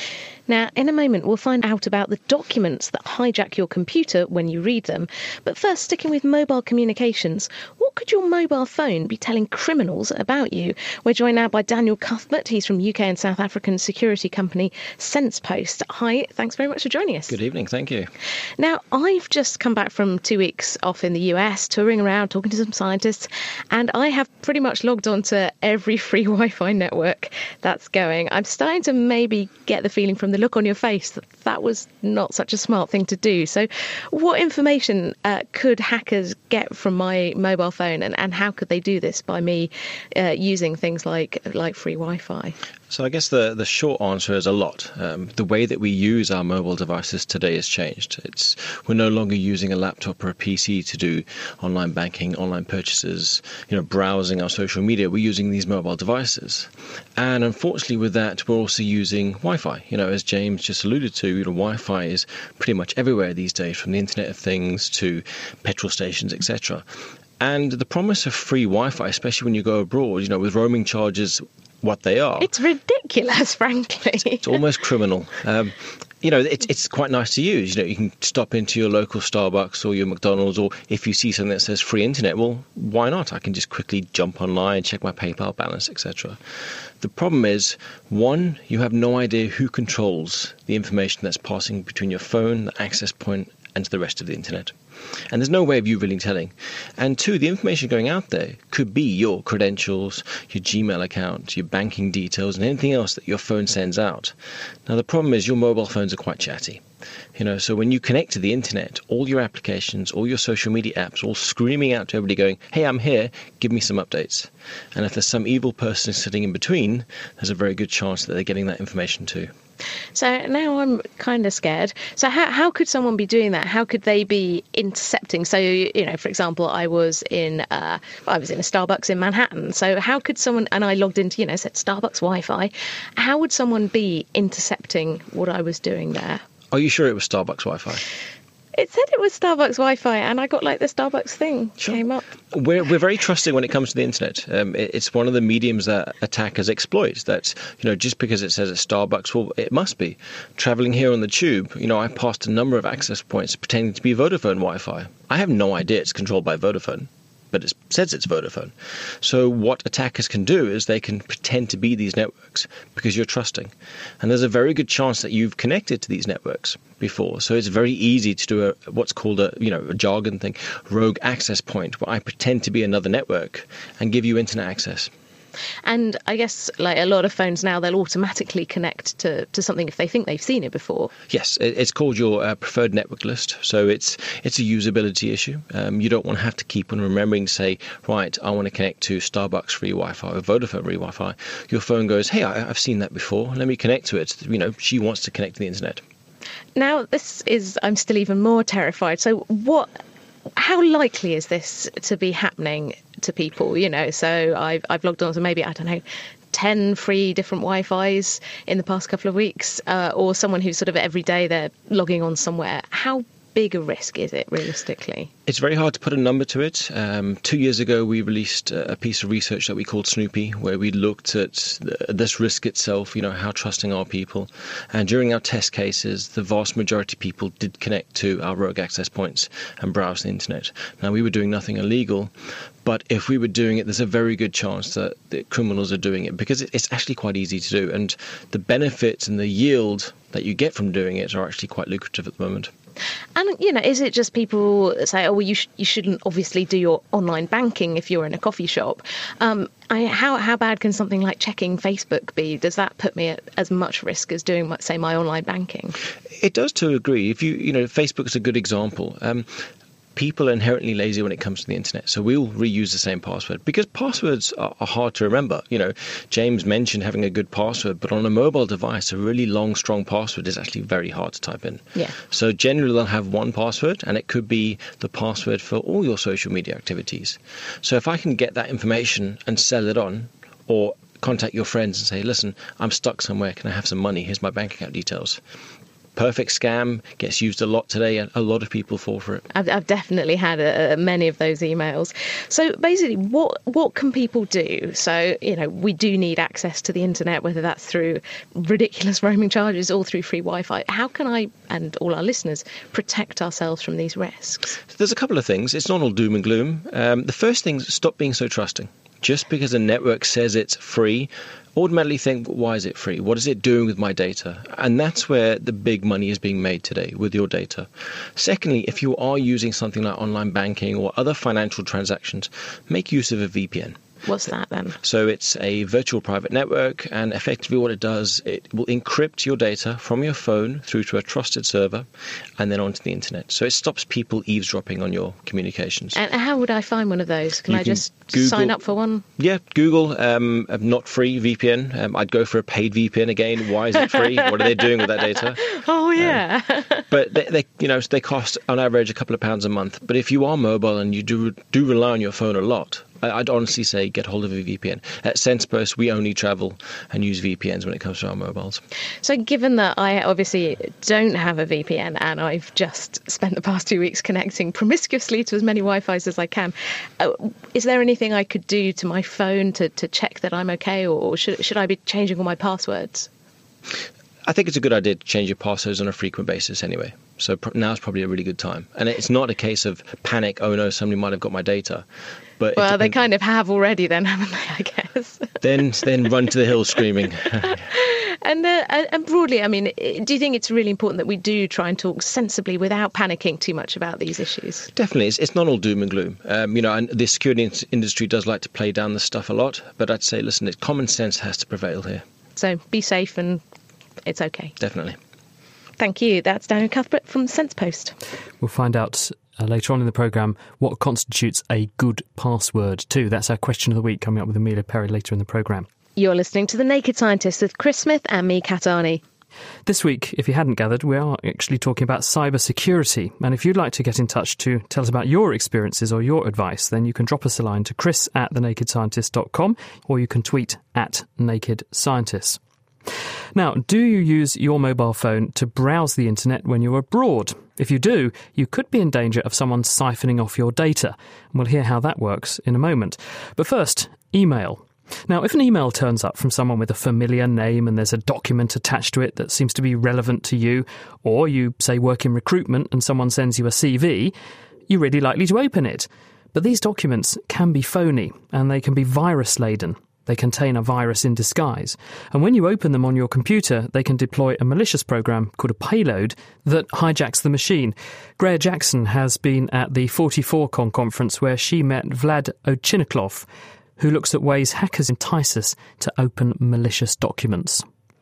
Now, in a moment, we'll find out about the documents that hijack your computer when you read them. But first, sticking with mobile communications, what could your mobile phone be telling criminals about you? We're joined now by Daniel Cuthbert. He's from U K and South African security company SensePost. Hi, thanks very much for joining us. Good evening, thank you. Now, I've just come back from two weeks off in the U S, touring around, talking to some scientists, and I have pretty much logged on to every free Wi-Fi network that's going. I'm starting to maybe get the feeling from the look on your face that that was not such a smart thing to do. So what information uh, could hackers get from my mobile phone, and, and how could they do this by me uh, using things like like free Wi-Fi? So I guess the, the short answer is a lot. Um, the way that we use our mobile devices today has changed. It's we're no longer using a laptop or a P C to do online banking, online purchases, you know, browsing our social media. We're using these mobile devices. And unfortunately with that, we're also using Wi-Fi. You know, as James just alluded to, you know, Wi-Fi is pretty much everywhere these days, from the Internet of Things to petrol stations, et cetera. And the promise of free Wi-Fi, especially when you go abroad, you know, with roaming charges what they are. It's ridiculous, frankly. It's, it's almost criminal. Um, you know, it's it's quite nice to use. You know, you can stop into your local Starbucks or your McDonald's, or if you see something that says free internet, well, why not? I can just quickly jump online, check my PayPal balance, et cetera. The problem is, one, you have no idea who controls the information that's passing between your phone, the access point, and to the rest of the internet. And there's no way of you really telling. And two, the information going out there could be your credentials, your Gmail account, your banking details, and anything else that your phone sends out. Now, the problem is your mobile phones are quite chatty. You know, so when you connect to the internet, all your applications, all your social media apps, all screaming out to everybody going, hey, I'm here, give me some updates. And if there's some evil person sitting in between, there's a very good chance that they're getting that information too. So now I'm kind of scared. So how how could someone be doing that? How could they be intercepting? So, you know, for example, I was in uh, I was in a Starbucks in Manhattan. So how could someone, and I logged into, you know, said Starbucks Wi-Fi. How would someone be intercepting what I was doing there? Are you sure it was Starbucks Wi-Fi? It said it was Starbucks Wi-Fi, and I got like the Starbucks thing sure. came up. We're we're very trusting when it comes to the internet. Um, it, it's one of the mediums that attackers exploit. That, you know, just because it says it's Starbucks, well, it must be. Traveling here on the tube, you know, I passed a number of access points pretending to be Vodafone Wi-Fi. I have no idea it's controlled by Vodafone, but it says it's Vodafone. So what attackers can do is they can pretend to be these networks because you're trusting. And there's a very good chance that you've connected to these networks before. So it's very easy to do a, what's called a, you know, a jargon thing, rogue access point, where I pretend to be another network and give you internet access. And I guess, like a lot of phones now, they'll automatically connect to, to something if they think they've seen it before. Yes, it's called your uh, preferred network list. So it's it's a usability issue. Um, you don't want to have to keep on remembering to say, right, I want to connect to Starbucks free Wi-Fi or Vodafone free Wi-Fi. Your phone goes, hey, I, I've seen that before. Let me connect to it. You know, she wants to connect to the internet. Now, this is, I'm still even more terrified. So what, how likely is this to be happening to people? You know, so I've, I've logged on to maybe, I don't know, ten free different Wi-Fis in the past couple of weeks, uh, or someone who's sort of every day they're logging on somewhere. How big a risk is it realistically? It's very hard to put a number to it. Um, two years ago, we released a piece of research that we called Snoopy, where we looked at the, this risk itself, you know, how trusting are people. And during our test cases, the vast majority of people did connect to our rogue access points and browse the internet. Now, we were doing nothing illegal, but if we were doing it, there's a very good chance that the criminals are doing it, because it's actually quite easy to do. And the benefits and the yield that you get from doing it are actually quite lucrative at the moment. And, you know, is it just people say, oh, well, you, sh- you shouldn't obviously do your online banking if you're in a coffee shop? Um, I, how how bad can something like checking Facebook be? Does that put me at as much risk as doing, say, my online banking? It does to a degree. If you, you know, Facebook is a good example. Um, People are inherently lazy when it comes to the internet, so we'll reuse the same password because passwords are, are hard to remember. You know, James mentioned having a good password, but on a mobile device, a really long, strong password is actually very hard to type in. Yeah. So generally, they'll have one password, and it could be the password for all your social media activities. So if I can get that information and sell it on, or contact your friends and say, listen, I'm stuck somewhere, can I have some money? Here's my bank account details. perfect scam gets used a lot today, and a lot of people fall for it. I've, I've definitely had a, a, many of those emails. So basically, what what can people do? So, you know, we do need access to the internet, whether that's through ridiculous roaming charges or through free Wi-Fi. How can I, and all our listeners, protect ourselves from these risks? So there's a couple of things. It's not all doom and gloom. Um, the first thing is stop being so trusting. Just because a network says it's free, automatically think, why is it free? What is it doing with my data? And that's where the big money is being made today, with your data. Secondly, if you are using something like online banking or other financial transactions, make use of a V P N. What's that then? So it's a virtual private network, and effectively what it does, it will encrypt your data from your phone through to a trusted server and then onto the internet. So it stops people eavesdropping on your communications. And how would I find one of those? Can You I can just Google- sign up for one? Yeah, Google, um, a not free V P N. Um, I'd go for a paid V P N again. Why is it free? What are they doing with that data? Oh, yeah. Um, but they, they, you know, they cost on average a couple of pounds a month. But if you are mobile and you do do rely on your phone a lot, I'd honestly say get hold of a V P N. At SensePost, we only travel and use V P Ns when it comes to our mobiles. So given that I obviously don't have a V P N and I've just spent the past two weeks connecting promiscuously to as many Wi-Fis as I can, uh, is there anything I could do to my phone to, to check that I'm okay, or should, should I be changing all my passwords? I think it's a good idea to change your passwords on a frequent basis anyway. So pr- now's probably a really good time. And it's not a case of panic, oh no, somebody might have got my data. But Well, it they depends- kind of have already then, haven't they, I guess? then then run to the hills screaming. And uh, and broadly, I mean, do you think it's really important that we do try and talk sensibly without panicking too much about these issues? Definitely, it's, it's not all doom and gloom. Um, you know, and the security in- industry does like to play down this stuff a lot. But I'd say, listen, it's common sense has to prevail here. So be safe and it's okay. Definitely. Thank you. That's Daniel Cuthbert from SensePost. We'll find out uh, later on in the programme what constitutes a good password too. That's our question of the week, coming up with Amelia Perry later in the programme. You're listening to The Naked Scientist with Chris Smith and me, Kat Arney. This week, if you hadn't gathered, we are actually talking about cyber security. And if you'd like to get in touch to tell us about your experiences or your advice, then you can drop us a line to chris at the naked scientist dot com, or you can tweet at naked scientists. Now, do you use your mobile phone to browse the internet when you're abroad? If you do, you could be in danger of someone siphoning off your data. And we'll hear how that works in a moment. But first, email. Now, if an email turns up from someone with a familiar name and there's a document attached to it that seems to be relevant to you, or you, say, work in recruitment and someone sends you a C V, you're really likely to open it. But these documents can be phony and they can be virus-laden. They contain a virus in disguise. And when you open them on your computer, they can deploy a malicious program called a payload that hijacks the machine. Greer Jackson has been at the forty-four con conference where she met Vlad Ochiniklov, who looks at ways hackers entice us to open malicious documents.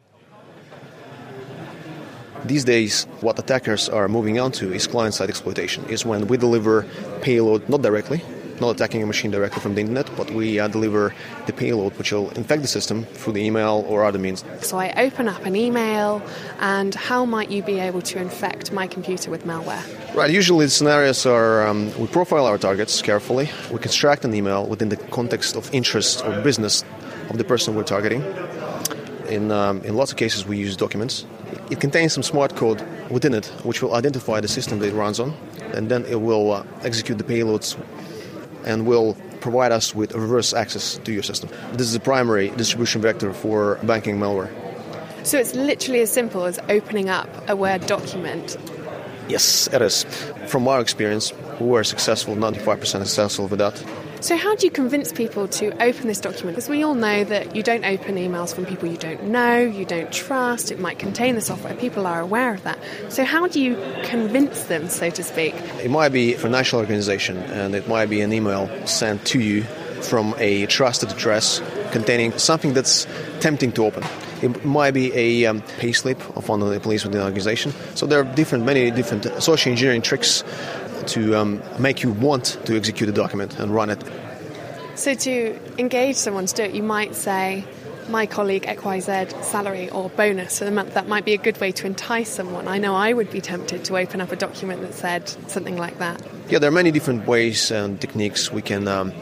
These days, what attackers are moving on to is client-side exploitation, is when we deliver payload not directly, not attacking a machine directly from the internet, but we uh, deliver the payload which will infect the system through the email or other means. So I open up an email, and how might you be able to infect my computer with malware? Right, usually the scenarios are um, we profile our targets carefully, we construct an email within the context of interest or business of the person we're targeting. In, um, in lots of cases we use documents. It contains some smart code within it which will identify the system that it runs on, and then it will uh, execute the payloads and will provide us with reverse access to your system. This is the primary distribution vector for banking malware. So it's literally as simple as opening up a Word document. Yes, it is. From our experience, we were successful, ninety-five percent successful with that. So how do you convince people to open this document? Because we all know that you don't open emails from people you don't know, you don't trust, it might contain the software, people are aware of that. So how do you convince them, so to speak? It might be a financial organization, and it might be an email sent to you from a trusted address containing something that's tempting to open. It might be a um, payslip of one of the employees within the organization. So there are different, many different social engineering tricks to um, make you want to execute a document and run it. So to engage someone to do it, you might say, my colleague X Y Z salary or bonus for the month. That might be a good way to entice someone. I know I would be tempted to open up a document that said something like that. Yeah, there are many different ways and techniques we can um,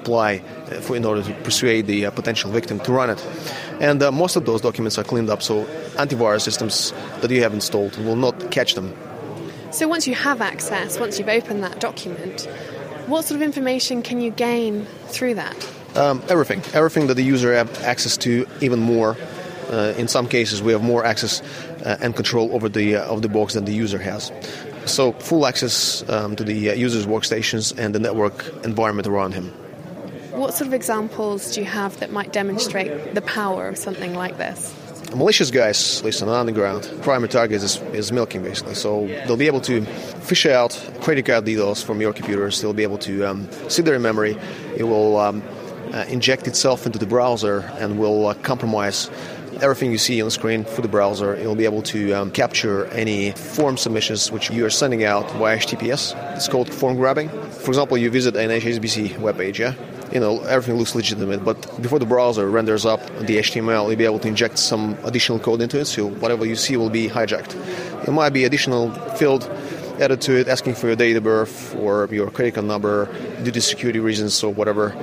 apply for, in order to persuade the uh, potential victim to run it. And uh, most of those documents are cleaned up, so antivirus systems that you have installed will not catch them. So once you have access, once you've opened that document, what sort of information can you gain through that? Um, everything. Everything that the user has access to, even more. Uh, in some cases, we have more access uh, and control over the uh, of the box than the user has. So full access um, to the uh, user's workstations and the network environment around him. What sort of examples do you have that might demonstrate the power of something like this? Malicious guys, listen, underground, primary target is, is milking, basically. So they'll be able to fish out credit card details from your computers. They'll be able to um, see their memory. It will um, uh, inject itself into the browser and will uh, compromise everything you see on the screen through the browser. It will be able to um, capture any form submissions which you are sending out via H T T P S. It's called form grabbing. For example, you visit an H S B C webpage, yeah? You know, everything looks legitimate, but before the browser renders up the H T M L, you'll be able to inject some additional code into it, so whatever you see will be hijacked. There might be additional field added to it, asking for your date of birth or your credit card number due to security reasons or whatever.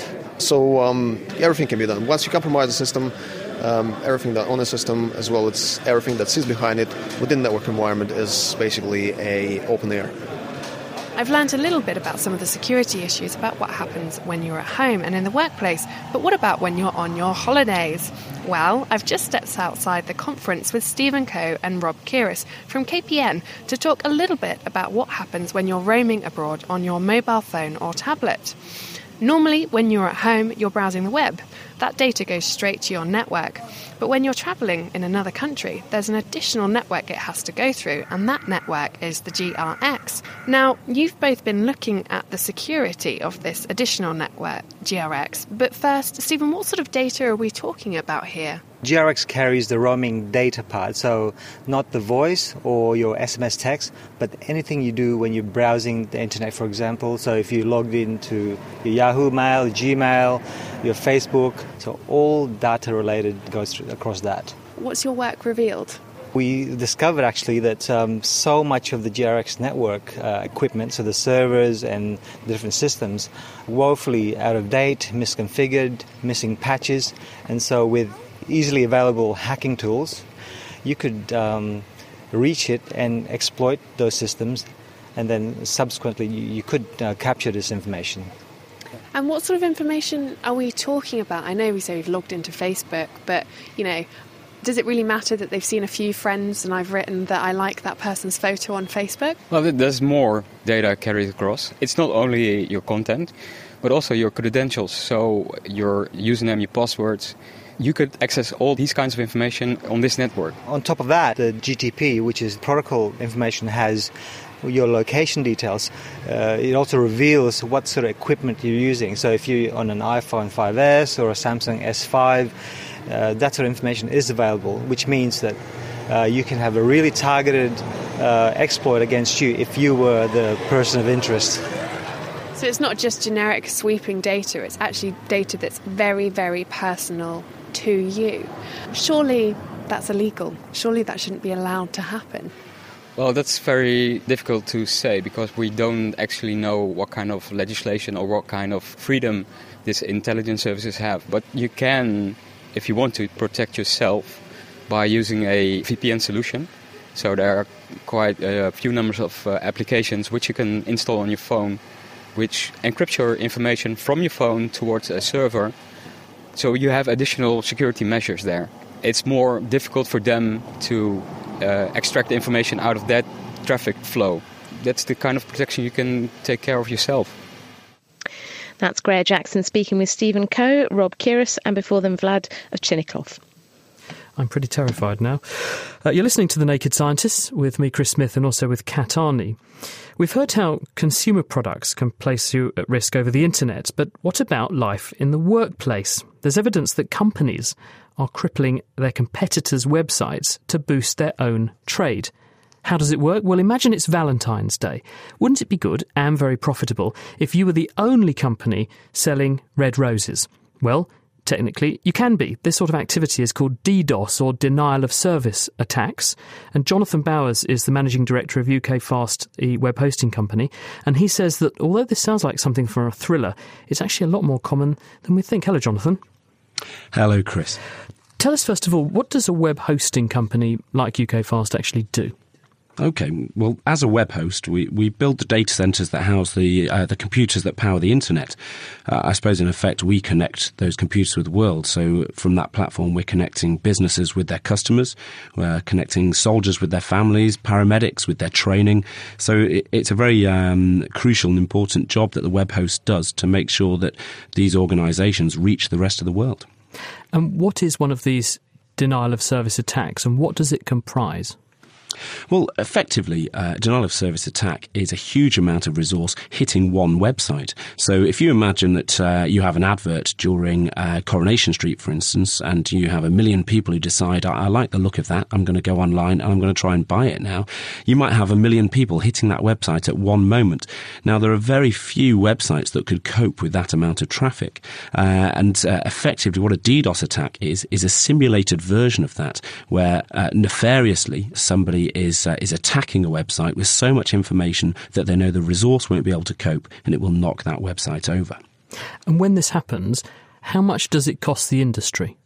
So um, everything can be done. Once you compromise the system, um, everything that on the system, as well as everything that sits behind it within the network environment, is basically a open air. I've learned a little bit about some of the security issues about what happens when you're at home and in the workplace, but what about when you're on your holidays? Well, I've just stepped outside the conference with Stephen Coe and Rob Kiris from K P N to talk a little bit about what happens when you're roaming abroad on your mobile phone or tablet. Normally, when you're at home, you're browsing the web. That data goes straight to your network. But when you're travelling in another country, there's an additional network it has to go through, and that network is the G R X. Now, you've both been looking at the security of this additional network, G R X. But first, Stephen, what sort of data are we talking about here? G R X carries the roaming data part, so not the voice or your S M S text, but anything you do when you're browsing the internet, for example. So if you logged into your Yahoo Mail, Gmail, your Facebook, so all data related goes through, across that. What's your work revealed? We discovered actually that um, so much of the G R X network uh, equipment, so the servers and the different systems, woefully out of date, misconfigured, missing patches, and so with easily available hacking tools, you could um, reach it and exploit those systems, and then subsequently you, you could uh, capture this information. And what sort of information are we talking about? I know we say we've logged into Facebook, but, you know, does it really matter that they've seen a few friends and I've written that I like that person's photo on Facebook? Well, there's more data carried across. It's not only your content, but also your credentials, so your username, your passwords. You could access all these kinds of information on this network. On top of that, the G T P, which is protocol information, has your location details. Uh, it also reveals what sort of equipment you're using. So if you're on an iPhone five S or a Samsung S five, uh, that sort of information is available, which means that uh, you can have a really targeted uh, exploit against you if you were the person of interest. So it's not just generic sweeping data, it's actually data that's very, very personal to you. Surely that's illegal. Surely that shouldn't be allowed to happen. Well, that's very difficult to say because we don't actually know what kind of legislation or what kind of freedom these intelligence services have. But you can, if you want to, protect yourself by using a V P N solution. So there are quite a few numbers of uh, applications which you can install on your phone, which encrypts your information from your phone towards a server. So you have additional security measures there. It's more difficult for them to uh, extract the information out of that traffic flow. That's the kind of protection you can take care of yourself. That's Greer Jackson speaking with Stephen Coe, Rob Kiris, and before them Vlad Ovchinnikov. I'm pretty terrified now. Uh, you're listening to The Naked Scientists with me, Chris Smith, and also with Kat Arney. We've heard how consumer products can place you at risk over the internet, but what about life in the workplace? There's evidence that companies are crippling their competitors' websites to boost their own trade. How does it work? Well, imagine it's Valentine's Day. Wouldn't it be good and very profitable if you were the only company selling red roses? Well, technically, you can be. This sort of activity is called DDoS, or denial of service attacks. And Jonathan Bowers is the managing director of U K Fast, the web hosting company. And he says that although this sounds like something for a thriller, it's actually a lot more common than we think. Hello, Jonathan. Hello, Chris. Tell us, first of all, what does a web hosting company like U K Fast actually do? Okay, well, as a web host, we, we build the data centres that house the uh, the computers that power the internet. Uh, I suppose, in effect, we connect those computers with the world. So from that platform, we're connecting businesses with their customers, we're connecting soldiers with their families, paramedics with their training. So it, it's a very um, crucial and important job that the web host does to make sure that these organisations reach the rest of the world. And what is one of these denial of service attacks, and what does it comprise? Well, effectively, uh, denial of service attack is a huge amount of resource hitting one website. So if you imagine that uh, you have an advert during uh, Coronation Street, for instance, and you have a million people who decide, I, I like the look of that, I'm going to go online and I'm going to try and buy it now, you might have a million people hitting that website at one moment. Now, there are very few websites that could cope with that amount of traffic. Uh, and uh, effectively, what a DDoS attack is, is a simulated version of that, where uh, nefariously somebody is uh, is attacking a website with so much information that they know the resource won't be able to cope, and it will knock that website over. And when this happens, how much does it cost the industry?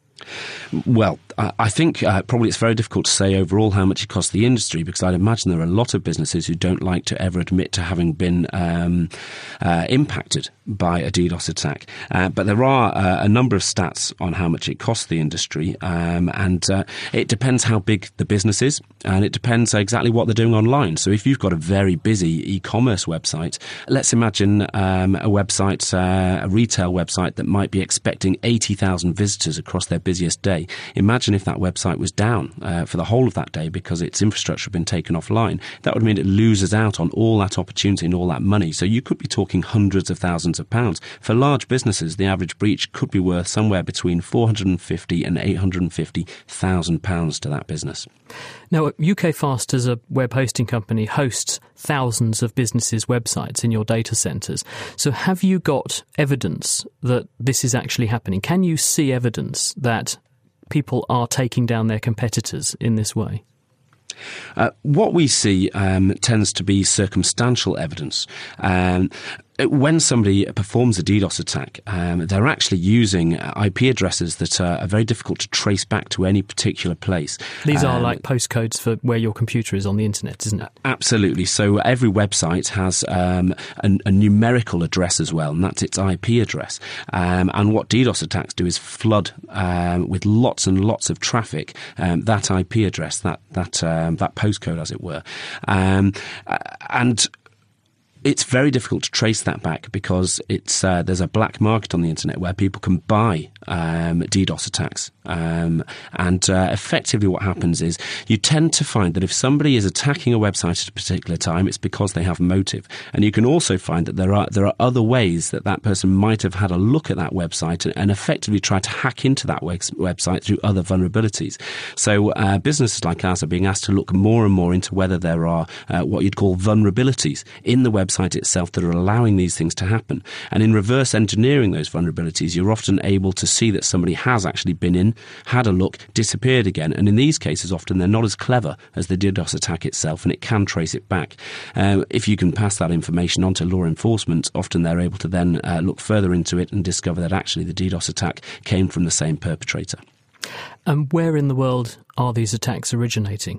Well, I think uh, probably it's very difficult to say overall how much it costs the industry, because I'd imagine there are a lot of businesses who don't like to ever admit to having been um, uh, impacted by a DDoS attack. Uh, but there are uh, a number of stats on how much it costs the industry, um, and uh, it depends how big the business is, and it depends exactly what they're doing online. So if you've got a very busy e-commerce website, let's imagine um, a website, uh, a retail website that might be expecting eighty thousand visitors across their busiest day. Imagine if that website was down uh, for the whole of that day because its infrastructure had been taken offline. That would mean it loses out on all that opportunity and all that money. So you could be talking hundreds of thousands of pounds. For large businesses, the average breach could be worth somewhere between four hundred fifty and eight hundred fifty thousand pounds to that business. Now, U K Fast, as a web hosting company, hosts thousands of businesses' websites in your data centres. So have you got evidence that this is actually happening? Can you see evidence that people are taking down their competitors in this way? Uh, what we see um, tends to be circumstantial evidence. Um, when somebody performs a DDoS attack, um, they're actually using I P addresses that are, are very difficult to trace back to any particular place. These are um, like postcodes for where your computer is on the internet, isn't it? Absolutely. So every website has um, a, a numerical address as well, and that's its I P address. Um, and what DDoS attacks do is flood um, with lots and lots of traffic um, that I P address, that that um, that postcode, as it were, um, and it's very difficult to trace that back because it's uh, there's a black market on the internet where people can buy um, DDoS attacks. Um, and uh, effectively what happens is you tend to find that if somebody is attacking a website at a particular time, it's because they have motive. And you can also find that there are there are other ways that that person might have had a look at that website and, and effectively try to hack into that web- website through other vulnerabilities. So uh, businesses like ours are being asked to look more and more into whether there are uh, what you'd call vulnerabilities in the website itself that are allowing these things to happen. And in reverse engineering those vulnerabilities, you're often able to see that somebody has actually been in, had a look, disappeared again. And in these cases, often they're not as clever as the DDoS attack itself, and it can trace it back. Uh, if you can pass that information on to law enforcement, often they're able to then uh, look further into it and discover that actually the DDoS attack came from the same perpetrator. And where in the world are these attacks originating?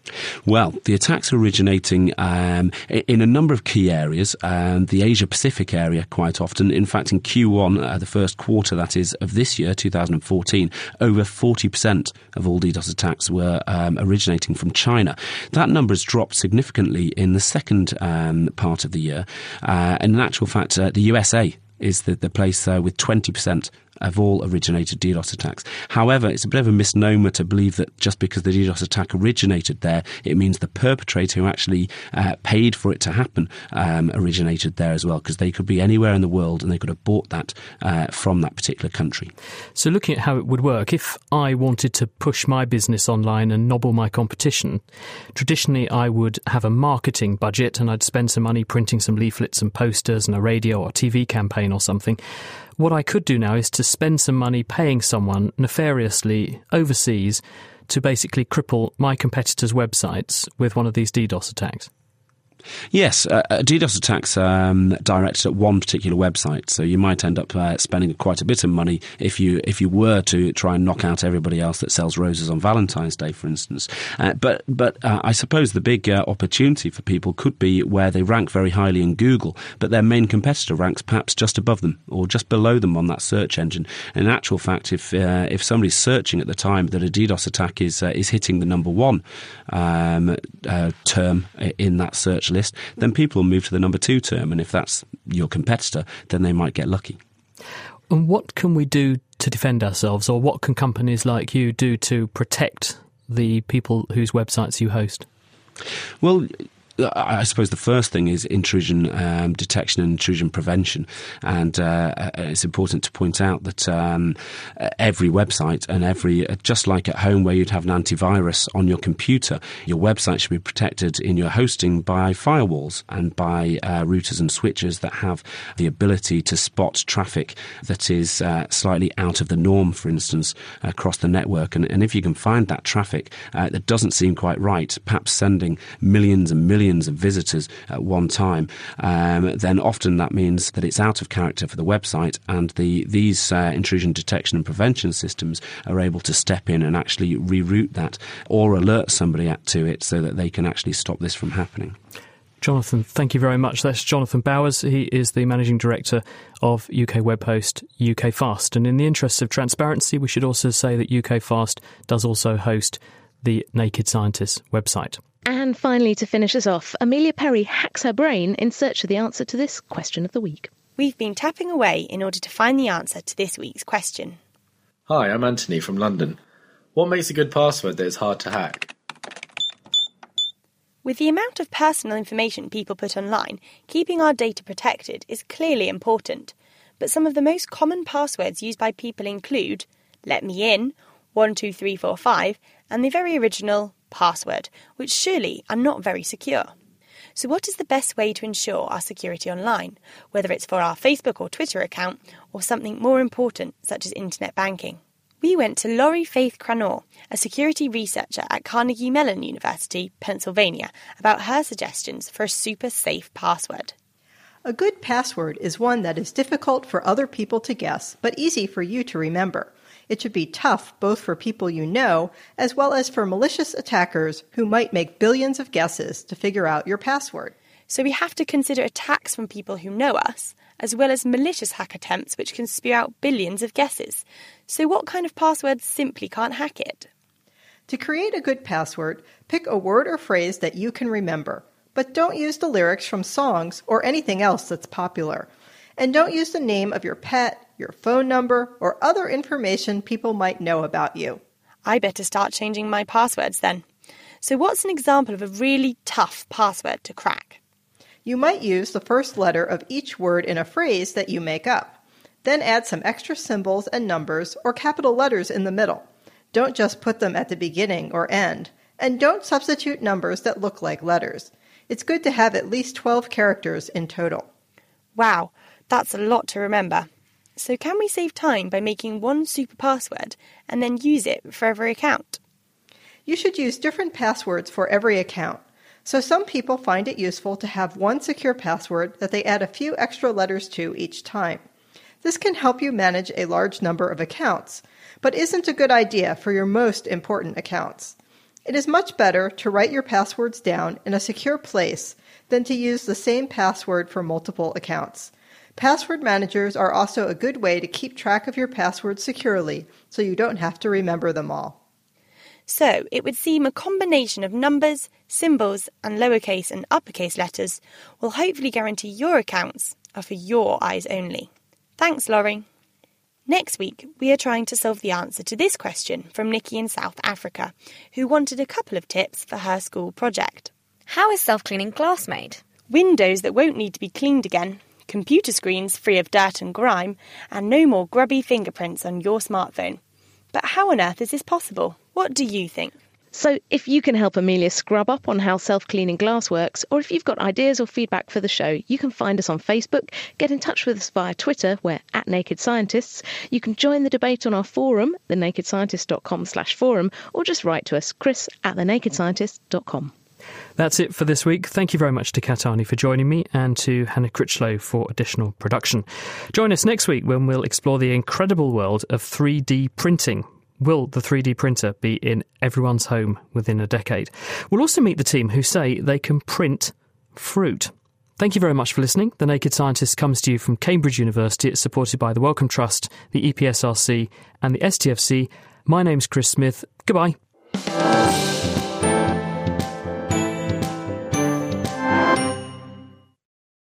Well, the attacks are originating um, in a number of key areas. Um, the Asia-Pacific area quite often. In fact, in Q one, uh, the first quarter, that is, of this year, two thousand fourteen, over forty percent of all DDoS attacks were um, originating from China. That number has dropped significantly in the second um, part of the year. Uh, and in actual fact, uh, the U S A is the, the place uh, with twenty percent of all originated DDoS attacks. However, it's a bit of a misnomer to believe that just because the DDoS attack originated there, it means the perpetrator who actually uh, paid for it to happen um, originated there as well, because they could be anywhere in the world and they could have bought that uh, from that particular country. So looking at how it would work, if I wanted to push my business online and nobble my competition, traditionally I would have a marketing budget and I'd spend some money printing some leaflets and posters and a radio or T V campaign or something. what I could do now is to spend some money paying someone nefariously overseas to basically cripple my competitors' websites with one of these DDoS attacks. Yes, uh, DDoS attacks um, directed at one particular website, so you might end up uh, spending quite a bit of money if you if you were to try and knock out everybody else that sells roses on Valentine's Day, for instance. Uh, but but uh, I suppose the big uh, opportunity for people could be where they rank very highly in Google, but their main competitor ranks perhaps just above them or just below them on that search engine. In actual fact, if uh, if somebody's searching at the time that a DDoS attack is uh, is hitting the number one um, uh, term in that search list, then people will move to the number two term, and if that's your competitor, then they might get lucky. And what can we do to defend ourselves, or what can companies like you do to protect the people whose websites you host? Well, I suppose the first thing is intrusion um, detection and intrusion prevention. And uh, it's important to point out that um, every website and every, just like at home where you'd have an antivirus on your computer, your website should be protected in your hosting by firewalls and by uh, routers and switches that have the ability to spot traffic that is uh, slightly out of the norm, for instance, across the network. And, and if you can find that traffic uh, that doesn't seem quite right, perhaps sending millions and millions of visitors at one time, um, then often that means that it's out of character for the website, and the these uh, intrusion detection and prevention systems are able to step in and actually reroute that or alert somebody to it so that they can actually stop this from happening. Jonathan, thank you very much. That's Jonathan Bowers. He is the Managing Director of U K web host U K Fast. And in the interests of transparency, we should also say that U K Fast does also host the Naked Scientists website. And finally, to finish us off, Amelia Perry hacks her brain in search of the answer to this question of the week. We've been tapping away in order to find the answer to this week's question. Hi, I'm Anthony from London. What makes a good password that is hard to hack? With the amount of personal information people put online, keeping our data protected is clearly important. But some of the most common passwords used by people include "let me in," one two three four five, and the very original password, which surely are not very secure. So what is the best way to ensure our security online, whether it's for our Facebook or Twitter account, or something more important such as internet banking? We went to Laurie Faith Cranor, a security researcher at Carnegie Mellon University, Pennsylvania, about her suggestions for a super safe password. A good password is one that is difficult for other people to guess, but easy for you to remember. It should be tough both for people you know, as well as for malicious attackers who might make billions of guesses to figure out your password. So we have to consider attacks from people who know us, as well as malicious hack attempts which can spew out billions of guesses. So what kind of password simply can't hack it? To create a good password, pick a word or phrase that you can remember, but don't use the lyrics from songs or anything else that's popular. And don't use the name of your pet, your phone number, or other information people might know about you. I better start changing my passwords then. So what's an example of a really tough password to crack? You might use the first letter of each word in a phrase that you make up. Then add some extra symbols and numbers or capital letters in the middle. Don't just put them at the beginning or end. And don't substitute numbers that look like letters. It's good to have at least twelve characters in total. Wow, that's a lot to remember. So can we save time by making one super password and then use it for every account? You should use different passwords for every account. So some people find it useful to have one secure password that they add a few extra letters to each time. This can help you manage a large number of accounts, but isn't a good idea for your most important accounts. It is much better to write your passwords down in a secure place than to use the same password for multiple accounts. Password managers are also a good way to keep track of your passwords securely so you don't have to remember them all. So it would seem a combination of numbers, symbols, and lowercase and uppercase letters will hopefully guarantee your accounts are for your eyes only. Thanks, Laurie. Next week, we are trying to solve the answer to this question from Nikki in South Africa, who wanted a couple of tips for her school project. How is self-cleaning glass made? Windows that won't need to be cleaned again, computer screens free of dirt and grime, and no more grubby fingerprints on your smartphone. But how on earth is this possible? What do you think? So if you can help Amelia scrub up on how self-cleaning glass works, or if you've got ideas or feedback for the show, you can find us on Facebook, get in touch with us via Twitter, we're at Naked Scientists. You can join the debate on our forum, the naked scientist dot com slash forum, or just write to us, chris at the naked scientist dot com. That's it for this week. Thank you very much to Kat Arney for joining me and to Hannah Critchlow for additional production. Join us next week when we'll explore the incredible world of three D printing. Will the three D printer be in everyone's home within a decade? We'll also meet the team who say they can print fruit. Thank you very much for listening. The Naked Scientist comes to you from Cambridge University. It's supported by the Wellcome Trust, the E P S R C and the S T F C. My name's Chris Smith. Goodbye.